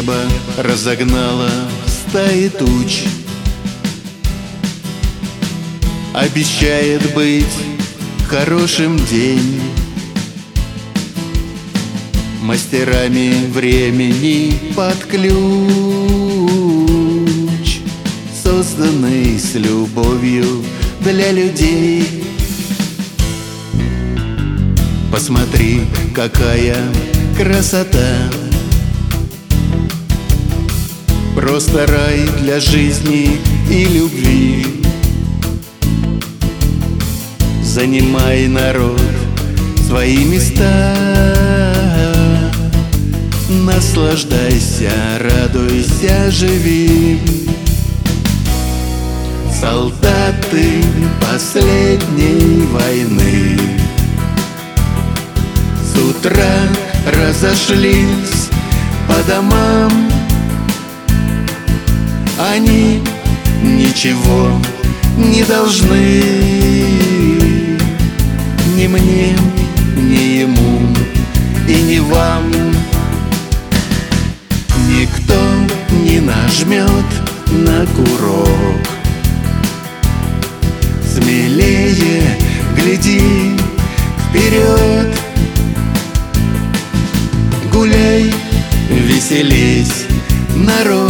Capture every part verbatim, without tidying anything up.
Небо разогнало стаи туч, обещает быть хорошим день. Мастерами времени под ключ, созданный с любовью для людей. Посмотри, какая красота! Просто рай для жизни и любви. Занимай, народ, свои места, наслаждайся, радуйся, живи. Солдаты последней войны с утра разошлись по домам. Они ничего не должны ни мне, ни ему и ни вам. Никто не нажмет на курок. Смелее гляди вперед. Гуляй, веселись, народ.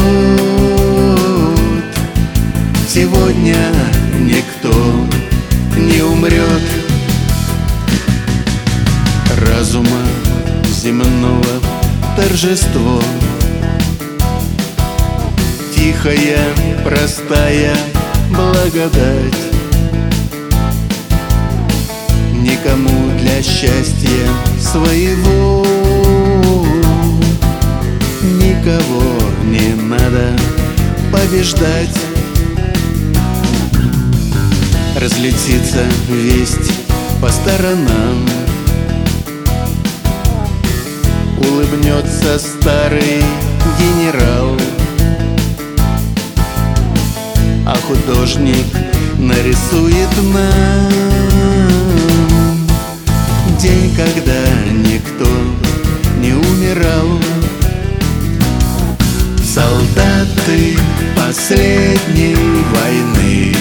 Сегодня никто не умрет. Разума земного торжество, тихая, простая благодать. Никому для счастья своего никого не надо побеждать. Разлетится весть по сторонам, улыбнется старый генерал, а художник нарисует нам день, когда никто не умирал. Солдаты последней войны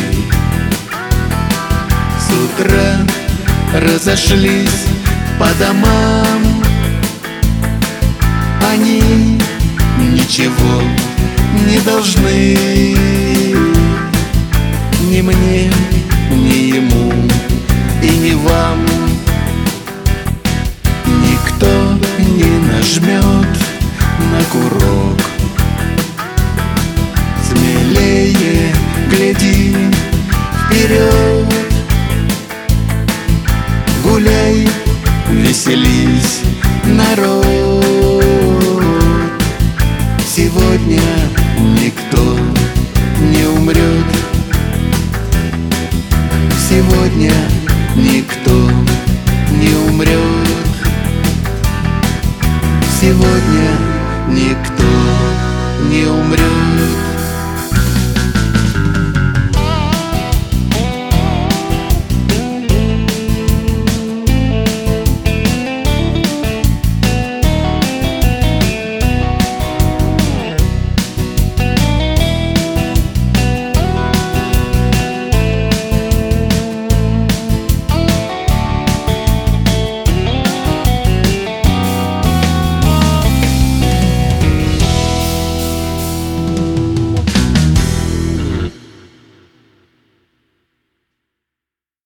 с утра разошлись по домам. Они ничего не должны ни мне, ни ему и ни вам. Никто не нажмет на курок. Смелее гляди вперед. Гуляй, веселись, народ. Сегодня никто не умрет. Сегодня никто не умрет. Сегодня